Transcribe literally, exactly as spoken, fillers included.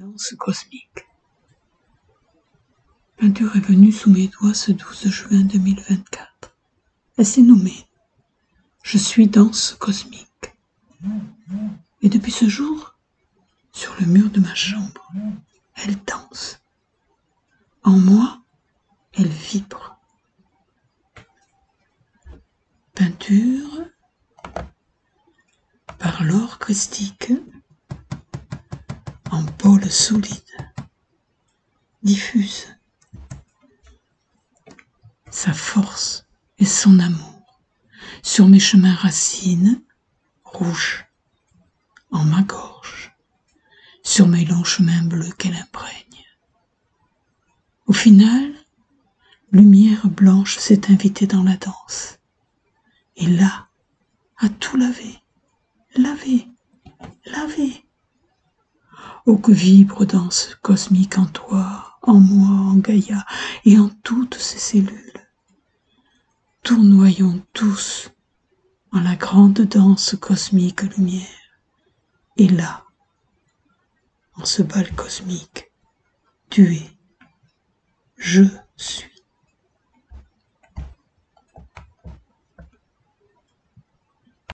Danse cosmique. Peinture est venue sous mes doigts ce douze juin deux mille vingt-quatre. Elle s'est nommée « Je suis danse cosmique ». Et depuis ce jour, sur le mur de ma chambre, elle danse. En moi, elle vibre. Peinture par Laure Christique en pôle solide. Diffuse sa force et son amour sur mes chemins racines rouges en ma gorge, sur mes longs chemins bleus qu'elle imprègne. Au final, lumière blanche s'est invitée dans la danse, et là, à tout laver, laver, laver. Oh, que vibre danse cosmique en toi, en moi, en Gaïa et en toutes ces cellules. Tournoyons tous en la grande danse cosmique lumière. Et là, en ce bal cosmique, tu es, je suis.